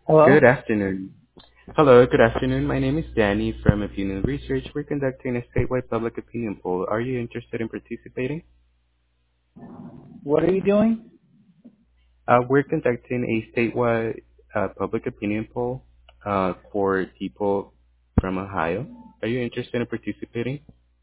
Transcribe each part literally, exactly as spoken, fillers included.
Good Hello? afternoon. Hello, good afternoon. My name is Danny from Opinion Research. We're conducting a statewide public opinion poll. Are you interested in participating? What are you doing? Uh, we're conducting a statewide uh, public opinion poll uh, for people from Ohio. Are you interested in participating?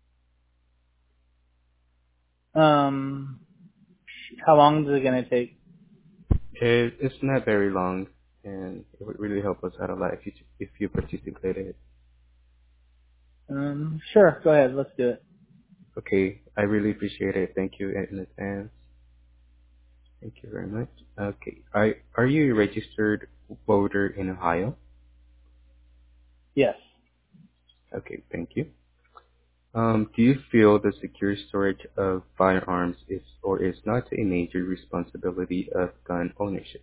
Um, how long is it going to take? It, it's not very long, and it would really help us out a lot if you if you participated. Um, sure, go ahead, let's do it. Okay, I really appreciate it. Thank you in advance. Thank you very much. Okay. Are are you a registered voter in Ohio? Yes. Okay, thank you. Um, do you feel the secure storage of firearms is or is not a major responsibility of gun ownership?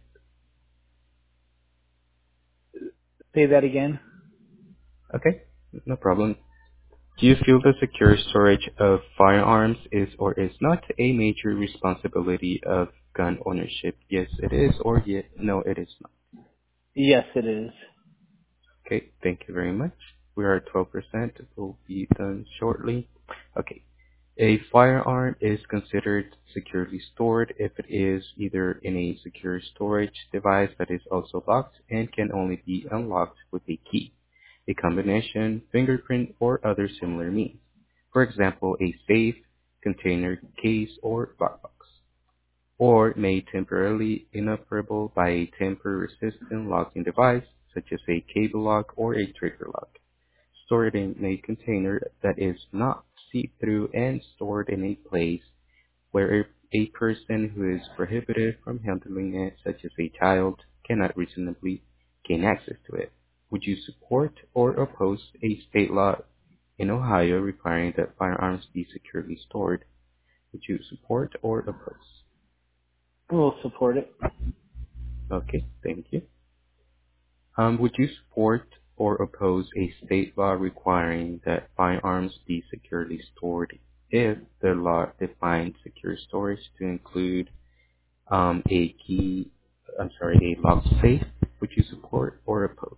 Say that again. Okay, no problem. Do you feel the secure storage of firearms is or is not a major responsibility of gun ownership? Yes, it is, or ye- no, it is not. Yes, it is. Okay, thank you very much. We are at twelve percent. It will be done shortly. Okay. A firearm is considered securely stored if it is either in a secure storage device that is also locked and can only be unlocked with a key, a combination, fingerprint, or other similar means. For example, a safe, container, case, or lockbox. Or made temporarily inoperable by a tamper-resistant locking device, such as a cable lock or a trigger lock. Stored in a container that is not see-through and stored in a place where a, a person who is prohibited from handling it, such as a child, cannot reasonably gain access to it. Would you support or oppose a state law in Ohio requiring that firearms be securely stored? Would you support or oppose? We'll support it. Okay, thank you. Um, would you support or oppose a state law requiring that firearms be securely stored if the law defines secure storage to include um, a key, I'm sorry, a locked safe? Would you support or oppose?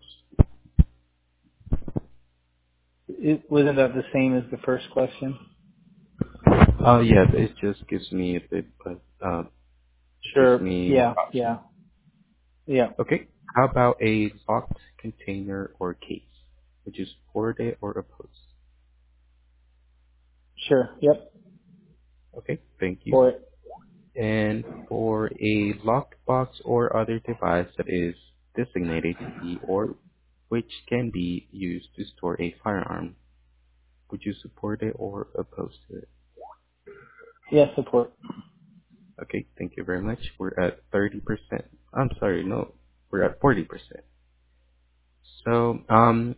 It, wasn't that the same as the first question? Oh, yeah, it just gives me a bit, of, uh, it gives Sure. me more Yeah, options. yeah, yeah. Okay, how about a locked container or case? Would you support it or oppose? Sure. Yep. Okay, thank you. For it. And for a locked box or other device that is designated to be or which can be used to store a firearm, would you support it or oppose to it? Yeah, support. Okay, thank you very much. We're at thirty percent. I'm sorry, no, we're at forty percent. So, um,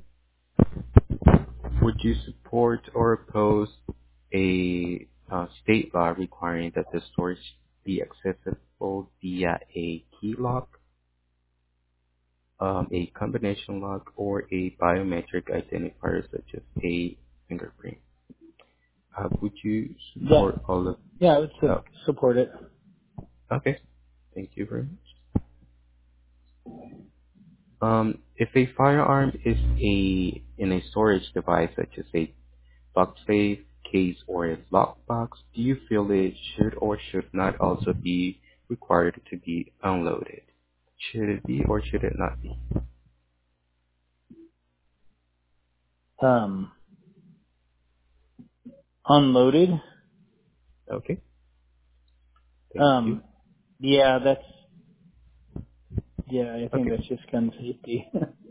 would you support or oppose a uh, state law requiring that the storage be accessible via a key lock, um, a combination lock, or a biometric identifier such as a fingerprint? Uh, would you Yeah, support all of? yeah, I would su- Oh, support it. okay. Thank you very much. Um, if a firearm is a in a storage device such as a box safe, case, or a lockbox, do you feel it should or should not also be required to be unloaded? Should it be or should it not be? Um, unloaded. Okay, thank you. Um, yeah, that's, yeah, I think Okay. that's just gun safety.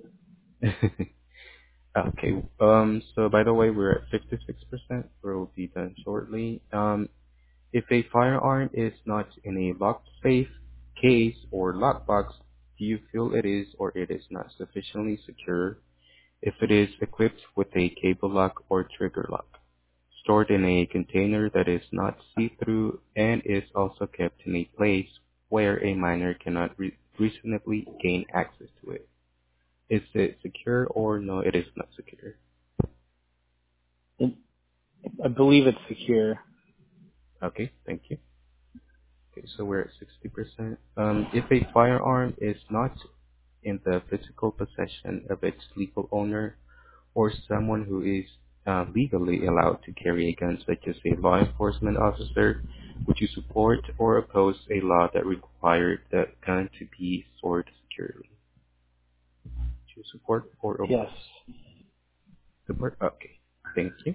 Okay. Um. So by the way, we're at fifty-six percent. We'll be done shortly. Um. If a firearm is not in a locked safe, case, or lockbox, do you feel it is or it is not sufficiently secure if it is equipped with a cable lock or trigger lock, stored in a container that is not see-through, and is also kept in a place where a minor cannot re- reasonably gain access to it? Is it secure or no, it is not secure? it, I believe it's secure. Okay, thank you. Okay, so we're at sixty percent. Um, if a firearm is not in the physical possession of its legal owner or someone who is uh, legally allowed to carry a gun, such as a law enforcement officer? Would you support or oppose a law that required the gun to be stored securely? Would you support or Yes. oppose? Support? Okay. Thank you.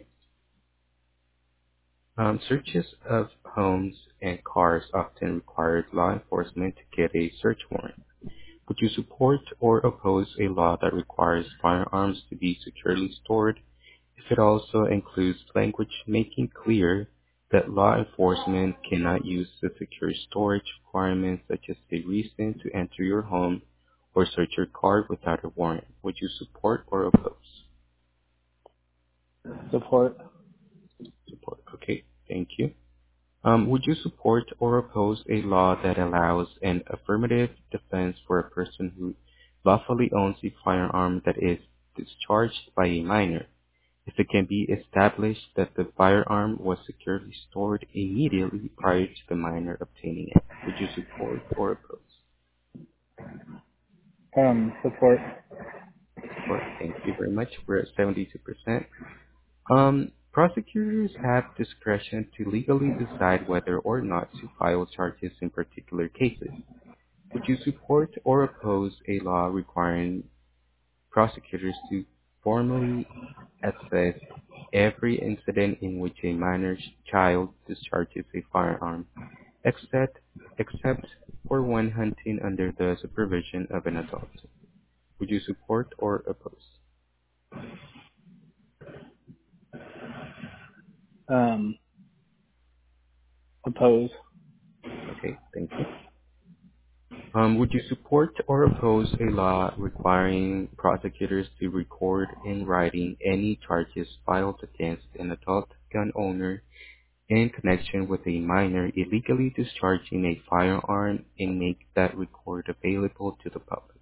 Um, searches of homes and cars often required law enforcement to get a search warrant. Would you support or oppose a law that requires firearms to be securely stored if it also includes language making clear that law enforcement cannot use the secure storage requirements such as a reason to enter your home or search your car without a warrant? Would you support or oppose? Support. Support. Okay, thank you. Um, would you support or oppose a law that allows an affirmative defense for a person who lawfully owns a firearm that is discharged by a minor, if it can be established that the firearm was securely stored immediately prior to the minor obtaining it? Would you support or oppose? Um, support. Support. Thank you very much. We're at seventy-two percent. Um, prosecutors have discretion to legally decide whether or not to file charges in particular cases. Would you support or oppose a law requiring prosecutors to formally assess every incident in which a minor child discharges a firearm, except, except for when hunting under the supervision of an adult? Would you support or oppose? Um, oppose. Okay, thank you. Um, would you support or oppose a law requiring prosecutors to record in writing any charges filed against an adult gun owner in connection with a minor illegally discharging a firearm and make that record available to the public?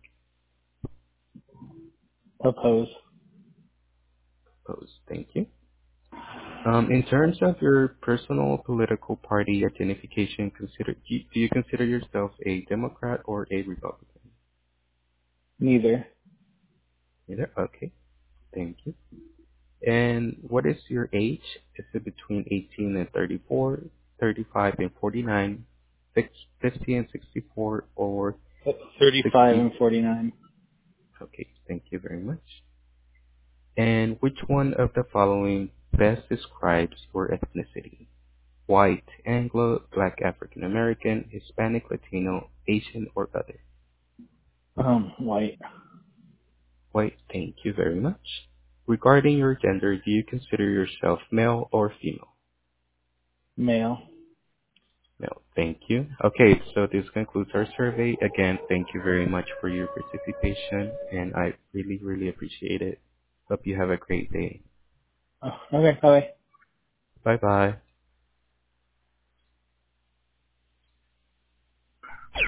Oppose. Oppose. Thank you. Um, in terms of your personal political party identification, consider do you, do you consider yourself a Democrat or a Republican? Neither. Neither. Okay. Thank you. And what is your age? Is it between eighteen and thirty-four, thirty-five and forty-nine, fifty and sixty-four, or Thirty-five sixty? and forty-nine. Okay, thank you very much. And which one of the following best describes your ethnicity? White, Anglo, Black African American, Hispanic, Latino, Asian, or other? Um, white. White, thank you very much. Regarding your gender, do you consider yourself male or female? Male. No, thank you. Okay, so this concludes our survey. Again, thank you very much for your participation, and I really, really appreciate it. Hope you have a great day. Oh, okay. Bye. Bye-bye.